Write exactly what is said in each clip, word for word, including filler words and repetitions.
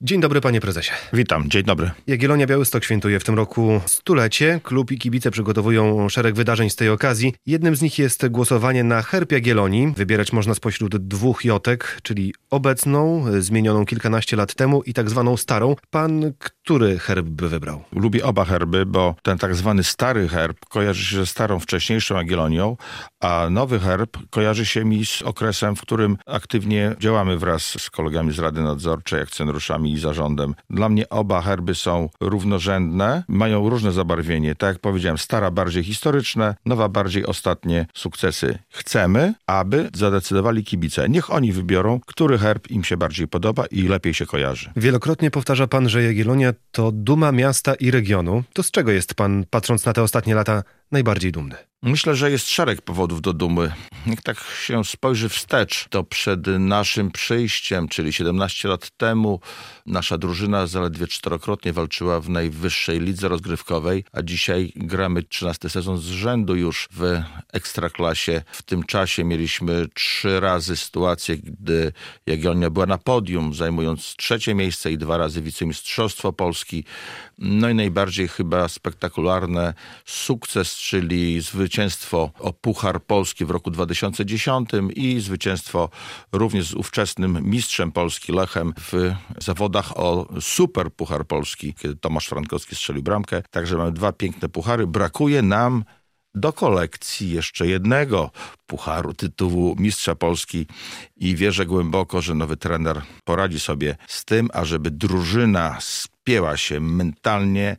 Dzień dobry, panie prezesie. Witam, dzień dobry. Jagiellonia Białystok świętuje w tym roku stulecie. Klub i kibice przygotowują szereg wydarzeń z tej okazji. Jednym z nich jest głosowanie na herb Jagiellonii. Wybierać można spośród dwóch jotek, czyli obecną, zmienioną kilkanaście lat temu i tak zwaną starą. Pan który herb by wybrał? Lubię oba herby, bo ten tak zwany stary herb kojarzy się ze starą, wcześniejszą Jagiellonią, a nowy herb kojarzy się mi z okresem, w którym aktywnie działamy wraz z kolegami z Rady Nadzorczej, akcjonariuszami i zarządem. Dla mnie oba herby są równorzędne, mają różne zabarwienie. Tak jak powiedziałem, stara bardziej historyczne, nowa bardziej ostatnie sukcesy. Chcemy, aby zadecydowali kibice. Niech oni wybiorą, który herb im się bardziej podoba i lepiej się kojarzy. Wielokrotnie powtarza pan, że Jagiellonia to duma miasta i regionu. To z czego jest pan, patrząc na te ostatnie lata, najbardziej dumny? Myślę, że jest szereg powodów do dumy. Jak tak się spojrzy wstecz, to przed naszym przyjściem, czyli siedemnaście lat temu, nasza drużyna zaledwie czterokrotnie walczyła w najwyższej lidze rozgrywkowej, a dzisiaj gramy trzynasty sezon z rzędu już w Ekstraklasie. W tym czasie mieliśmy trzy razy sytuację, gdy Jagiellonia była na podium, zajmując trzecie miejsce i dwa razy wicemistrzostwo Polski. No i najbardziej chyba spektakularny sukces, czyli zwycięstwo Zwycięstwo o Puchar Polski w roku dwa tysiące dziesiątym i zwycięstwo również z ówczesnym mistrzem Polski Lechem w zawodach o Super Puchar Polski, kiedy Tomasz Frankowski strzelił bramkę. Także mamy dwa piękne puchary. Brakuje nam do kolekcji jeszcze jednego pucharu, tytułu mistrza Polski i wierzę głęboko, że nowy trener poradzi sobie z tym, ażeby drużyna spięła się mentalnie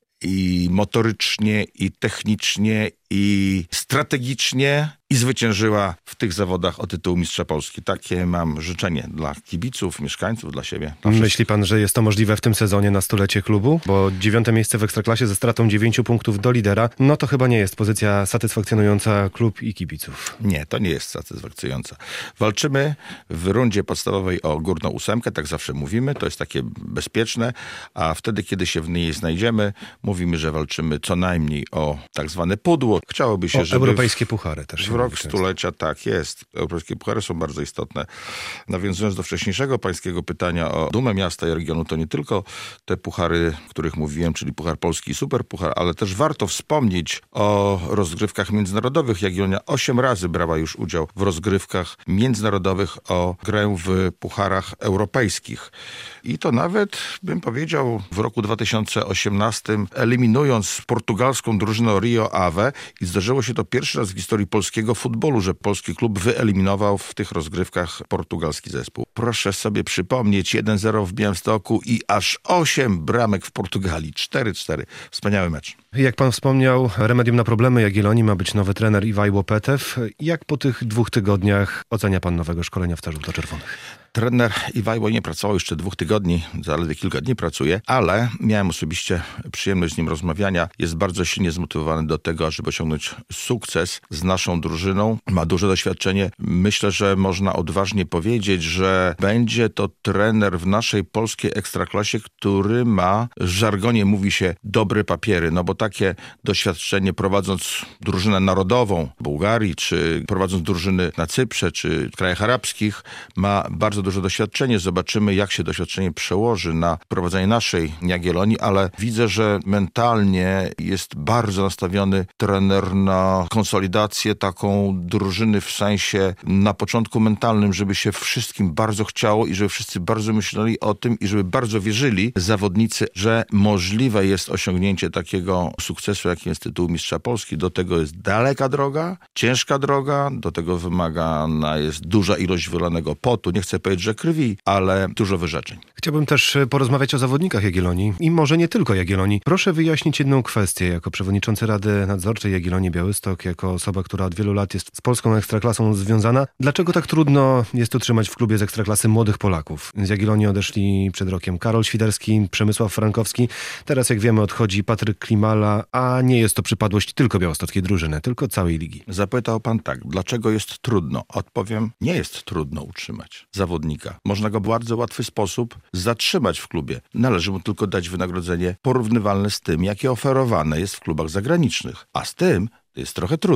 i motorycznie, i technicznie, i strategicznie i zwyciężyła w tych zawodach o tytuł mistrza Polski. Takie mam życzenie dla kibiców, mieszkańców, dla siebie. Dla Myśli pan, że jest to możliwe w tym sezonie na stulecie klubu? Bo dziewiąte miejsce w Ekstraklasie ze stratą dziewięciu punktów do lidera, no to chyba nie jest pozycja satysfakcjonująca klub i kibiców. Nie, to nie jest satysfakcjonująca. Walczymy w rundzie podstawowej o górną ósemkę, tak zawsze mówimy, to jest takie bezpieczne, a wtedy, kiedy się w niej znajdziemy, mówimy, że walczymy co najmniej o tak zwane pudło. Chciałoby się, o żeby... europejskie puchary też. W rok stulecia tak jest. Europejskie puchary są bardzo istotne. Nawiązując do wcześniejszego pańskiego pytania o dumę miasta i regionu, to nie tylko te puchary, o których mówiłem, czyli Puchar Polski i Super Puchar, ale też warto wspomnieć o rozgrywkach międzynarodowych. Jagiellonia osiem razy brała już udział w rozgrywkach międzynarodowych o grę w pucharach europejskich. I to nawet, bym powiedział, w roku dwa tysiące osiemnastym eliminując portugalską drużynę Rio Ave i zdarzyło się to pierwszy raz w historii polskiego futbolu, że polski klub wyeliminował w tych rozgrywkach portugalski zespół. Proszę sobie przypomnieć, jeden zero w Białymstoku i aż osiem bramek w Portugalii. cztery cztery. Wspaniały mecz. Jak pan wspomniał, remedium na problemy Jagiellonii ma być nowy trener Iwaj Łopetew. Jak po tych dwóch tygodniach ocenia pan nowego szkolenia w żółto-czerwonych? Trener Iwajło nie pracował jeszcze dwóch tygodni, zaledwie kilka dni pracuje, ale miałem osobiście przyjemność z nim rozmawiania. Jest bardzo silnie zmotywowany do tego, ażeby osiągnąć sukces z naszą drużyną. Ma duże doświadczenie. Myślę, że można odważnie powiedzieć, że będzie to trener w naszej polskiej ekstraklasie, który ma, w żargonie mówi się, dobre papiery. No bo takie doświadczenie prowadząc drużynę narodową w Bułgarii, czy prowadząc drużyny na Cyprze, czy w krajach arabskich, ma bardzo duże doświadczenie. Zobaczymy, jak się doświadczenie przełoży na prowadzenie naszej Jagiellonii, ale widzę, że mentalnie jest bardzo nastawiony trener na konsolidację taką drużyny w sensie na początku mentalnym, żeby się wszystkim bardzo chciało i żeby wszyscy bardzo myśleli o tym i żeby bardzo wierzyli zawodnicy, że możliwe jest osiągnięcie takiego sukcesu, jakim jest tytuł mistrza Polski. Do tego jest daleka droga, ciężka droga, do tego wymagana jest duża ilość wylanego potu. Nie chcę powiedzieć, że krwi, ale dużo wyrzeczeń. Chciałbym też porozmawiać o zawodnikach Jagiellonii i może nie tylko Jagiellonii. Proszę wyjaśnić jedną kwestię. Jako przewodniczący Rady Nadzorczej Jagiellonii Białystok, jako osoba, która od wielu lat jest z polską ekstraklasą związana, dlaczego tak trudno jest utrzymać w klubie z ekstraklasy młodych Polaków? Z Jagiellonii odeszli przed rokiem Karol Świderski, Przemysław Frankowski. Teraz, jak wiemy, odchodzi Patryk Klimala, a nie jest to przypadłość tylko białostockiej drużyny, tylko całej ligi. Zapytał pan tak, dlaczego jest trudno? Odpowiem, nie jest trudno utrzymać zawodnika. Można go w bardzo łatwy sposób zatrzymać w klubie. Należy mu tylko dać wynagrodzenie porównywalne z tym, jakie oferowane jest w klubach zagranicznych. A z tym jest trochę trudniej.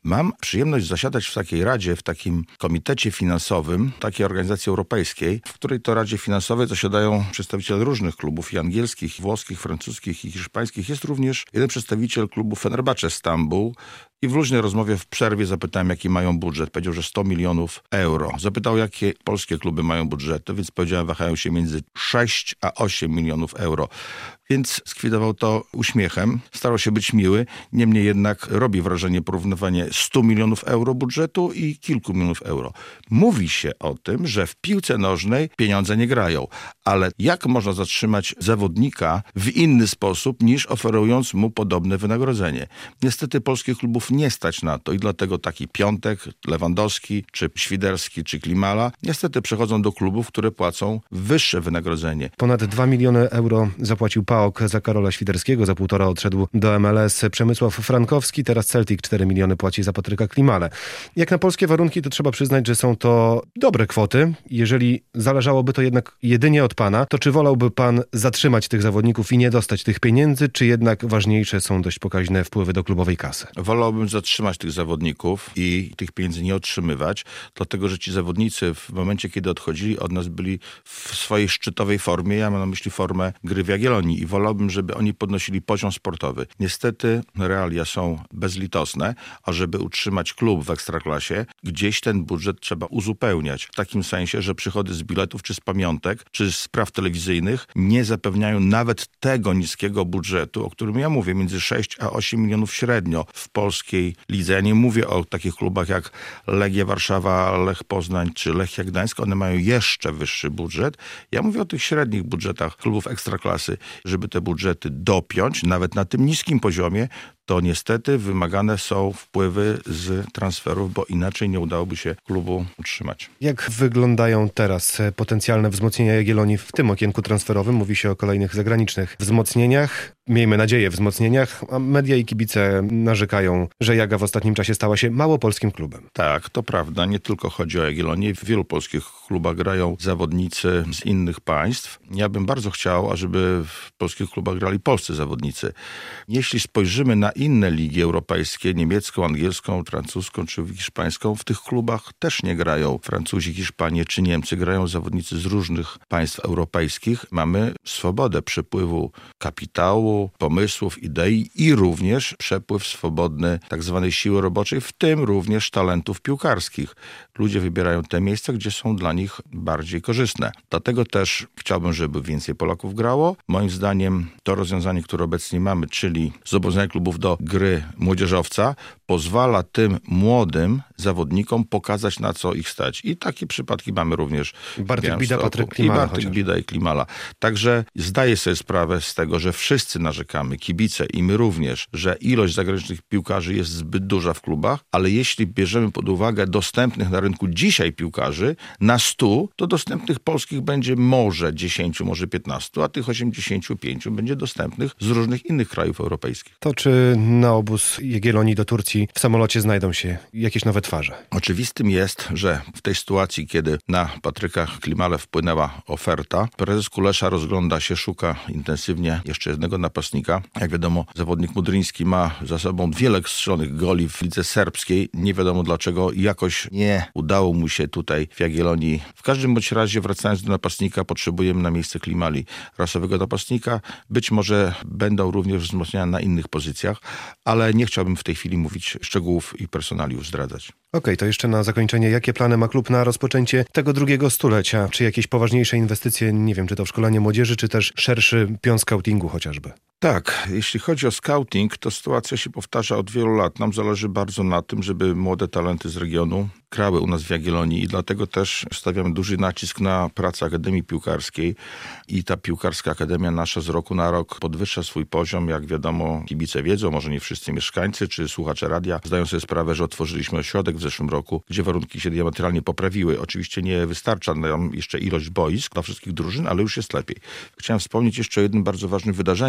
Mam przyjemność zasiadać w takiej radzie, w takim komitecie finansowym takiej organizacji europejskiej, w której to radzie finansowej zasiadają przedstawiciele różnych klubów i angielskich, i włoskich, francuskich i hiszpańskich. Jest również jeden przedstawiciel klubu Fenerbahce Stambuł. I w luźnej rozmowie w przerwie zapytałem, jaki mają budżet. Powiedział, że sto milionów euro. Zapytał, jakie polskie kluby mają budżety, więc powiedziałem, wahają się między sześć a osiem milionów euro. Więc skwidował to uśmiechem, starał się być miły, niemniej jednak robi wrażenie porównywanie stu milionów euro budżetu i kilku milionów euro. Mówi się o tym, że w piłce nożnej pieniądze nie grają, ale jak można zatrzymać zawodnika w inny sposób niż oferując mu podobne wynagrodzenie? Niestety polskich klubów nie stać na to i dlatego taki Piątek, Lewandowski, czy Świderski, czy Klimala niestety przechodzą do klubów, które płacą wyższe wynagrodzenie. Ponad dwa miliony euro zapłacił P A O K za Karola Świderskiego, za półtora odszedł do M L S Przemysław Frankowski, teraz Celtic cztery miliony płaci za Patryka Klimale. Jak na polskie warunki, to trzeba przyznać, że są to dobre kwoty. Jeżeli zależałoby to jednak jedynie od pana, to czy wolałby pan zatrzymać tych zawodników i nie dostać tych pieniędzy, czy jednak ważniejsze są dość pokaźne wpływy do klubowej kasy? Wolałbym zatrzymać tych zawodników i tych pieniędzy nie otrzymywać, dlatego że ci zawodnicy w momencie, kiedy odchodzili od nas, byli w swojej szczytowej formie. Ja mam na myśli formę gry w Jagiellonii i wolałbym, żeby oni podnosili poziom sportowy. Niestety realia są bezlitosne, a żeby utrzymać klub w Ekstraklasie, gdzieś ten budżet trzeba uzupełniać. W takim sensie, że przychody z biletów, czy z pamiątek, czy z praw telewizyjnych nie zapewniają nawet tego niskiego budżetu, o którym ja mówię, między sześć a osiem milionów średnio w polskiej lidze. Ja nie mówię o takich klubach jak Legia Warszawa, Lech Poznań czy Lechia Gdańsk. One mają jeszcze wyższy budżet. Ja mówię o tych średnich budżetach klubów Ekstraklasy. Żeby te budżety dopiąć, nawet na tym niskim poziomie, to niestety wymagane są wpływy z transferów, bo inaczej nie udałoby się klubu utrzymać. Jak wyglądają teraz potencjalne wzmocnienia Jagiellonii w tym okienku transferowym? Mówi się o kolejnych zagranicznych wzmocnieniach. Miejmy nadzieję, wzmocnieniach, a media i kibice narzekają, że Jaga w ostatnim czasie stała się małopolskim klubem. Tak, to prawda. Nie tylko chodzi o Jagiellonię. W wielu polskich klubach grają zawodnicy z innych państw. Ja bym bardzo chciał, ażeby w polskich klubach grali polscy zawodnicy. Jeśli spojrzymy na inne ligi europejskie, niemiecką, angielską, francuską czy hiszpańską, w tych klubach też nie grają Francuzi, Hiszpanie czy Niemcy. Grają zawodnicy z różnych państw europejskich. Mamy swobodę przepływu kapitału, pomysłów, idei i również przepływ swobodny tak zwanej siły roboczej, w tym również talentów piłkarskich. Ludzie wybierają te miejsca, gdzie są dla nich bardziej korzystne. Dlatego też chciałbym, żeby więcej Polaków grało. Moim zdaniem to rozwiązanie, które obecnie mamy, czyli zobowiązanie klubów do gry młodzieżowca, pozwala tym młodym zawodnikom pokazać, na co ich stać. I takie przypadki mamy również Bartek w Bida, Patryk Klimala. I Bartek chociaż. Bida i Klimala. Także zdaję sobie sprawę z tego, że wszyscy narzekamy, kibice i my również, że ilość zagranicznych piłkarzy jest zbyt duża w klubach, ale jeśli bierzemy pod uwagę dostępnych na rynku dzisiaj piłkarzy, na stu, to dostępnych polskich będzie może dziesięciu, może piętnastu, a tych osiemdziesięciu pięciu będzie dostępnych z różnych innych krajów europejskich. To czy na obóz Jagiellonii do Turcji w samolocie znajdą się jakieś nowe twarze? Oczywistym jest, że w tej sytuacji, kiedy na Patryka Klimale wpłynęła oferta, prezes Kulesza rozgląda się, szuka intensywnie jeszcze jednego napastnika. Jak wiadomo, zawodnik Mudryński ma za sobą wiele strzelonych goli w lidze serbskiej. Nie wiadomo dlaczego jakoś nie udało mu się tutaj w Jagiellonii. W każdym bądź razie, wracając do napastnika, potrzebujemy na miejsce Klimali rasowego napastnika. Być może będą również wzmocnienia na innych pozycjach, ale nie chciałbym w tej chwili mówić szczegółów i personaliów zdradzać. Okej, okay, to jeszcze na zakończenie. Jakie plany ma klub na rozpoczęcie tego drugiego stulecia? Czy jakieś poważniejsze inwestycje, nie wiem, czy to w szkolenie młodzieży, czy też szerszy pion scoutingu chociażby? Tak, jeśli chodzi o scouting, to sytuacja się powtarza od wielu lat. Nam zależy bardzo na tym, żeby młode talenty z regionu grały u nas w Jagiellonii i dlatego też stawiamy duży nacisk na pracę Akademii Piłkarskiej i ta Piłkarska Akademia nasza z roku na rok podwyższa swój poziom. Jak wiadomo, kibice wiedzą, może nie wszyscy mieszkańcy czy słuchacze radia zdają sobie sprawę, że otworzyliśmy ośrodek w zeszłym roku, gdzie warunki się diametralnie poprawiły. Oczywiście nie wystarcza nam jeszcze ilość boisk dla wszystkich drużyn, ale już jest lepiej. Chciałem wspomnieć jeszcze o jednym bardzo ważnym wydarzeniu związanym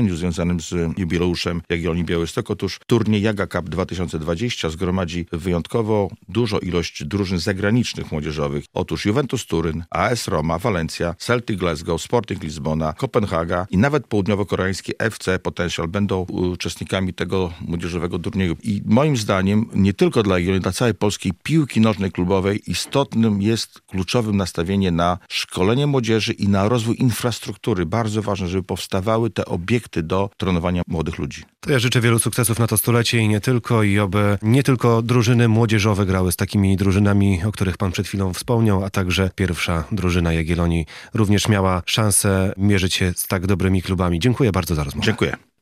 związanym z jubileuszem Jagiellonii Białystok. Otóż turniej Jaga Cup dwa tysiące dwadzieścia zgromadzi wyjątkowo dużo ilość drużyn zagranicznych młodzieżowych. Otóż Juventus Turyn, A S Roma, Walencja, Celtic Glasgow, Sporting Lizbona, Kopenhaga i nawet południowo-koreański F C Potential będą uczestnikami tego młodzieżowego turnieju. I moim zdaniem nie tylko dla Jagiellonii, dla całej polskiej piłki nożnej klubowej istotnym jest kluczowym nastawienie na szkolenie młodzieży i na rozwój infrastruktury. Bardzo ważne, żeby powstawały te obiekty do trenowania młodych ludzi. To ja życzę wielu sukcesów na to stulecie i nie tylko, i oby nie tylko drużyny młodzieżowe grały z takimi drużynami, o których pan przed chwilą wspomniał, a także pierwsza drużyna Jagiellonii również miała szansę mierzyć się z tak dobrymi klubami. Dziękuję bardzo za rozmowę. Dziękuję.